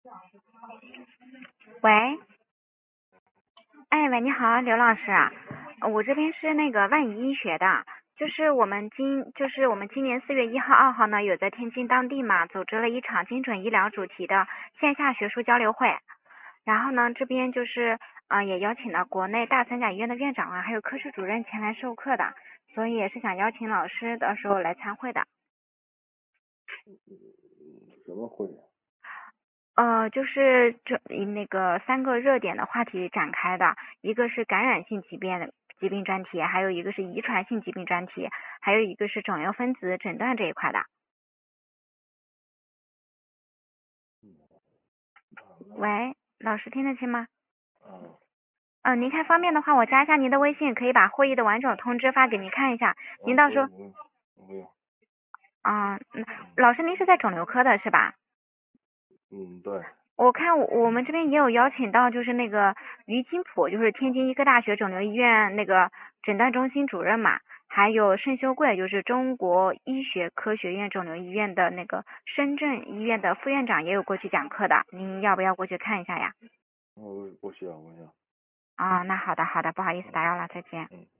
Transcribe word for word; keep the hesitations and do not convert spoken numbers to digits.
喂，哎喂，你好，刘老师啊，呃我这边是那个万宜医学的，就是我们今就是我们今年四月一号、二号呢，有在天津当地嘛，组织了一场精准医疗主题的线下学术交流会，然后呢，这边就是呃也邀请了国内大三甲医院的院长啊，还有科室主任前来授课的，所以也是想邀请老师到时候来参会的。 什么会？ 呃，就是这以那个三个热点的话题展开的，一个是感染性疾病的疾病专题，还有一个是遗传性疾病专题，还有一个是肿瘤分子诊断这一块的。喂，老师听得清吗？ 啊， 呃，您看方便的话，我加一下您的微信，可以把会议的完整通知发给您看一下。您啊， 到时候不用不用不用， 啊、嗯，老师您是在肿瘤科的是吧？ 嗯，对， 我看我我们这边也有邀请到，就是那个于金普，就是天津医科大学肿瘤医院那个诊断中心主任嘛，还有盛修贵，就是中国医学科学院肿瘤医院的那个深圳医院的副院长，也有过去讲课的，您要不要过去看一下呀？ 我不需要不需要， 啊、那好的好的，不好意思打扰了，再见。 嗯。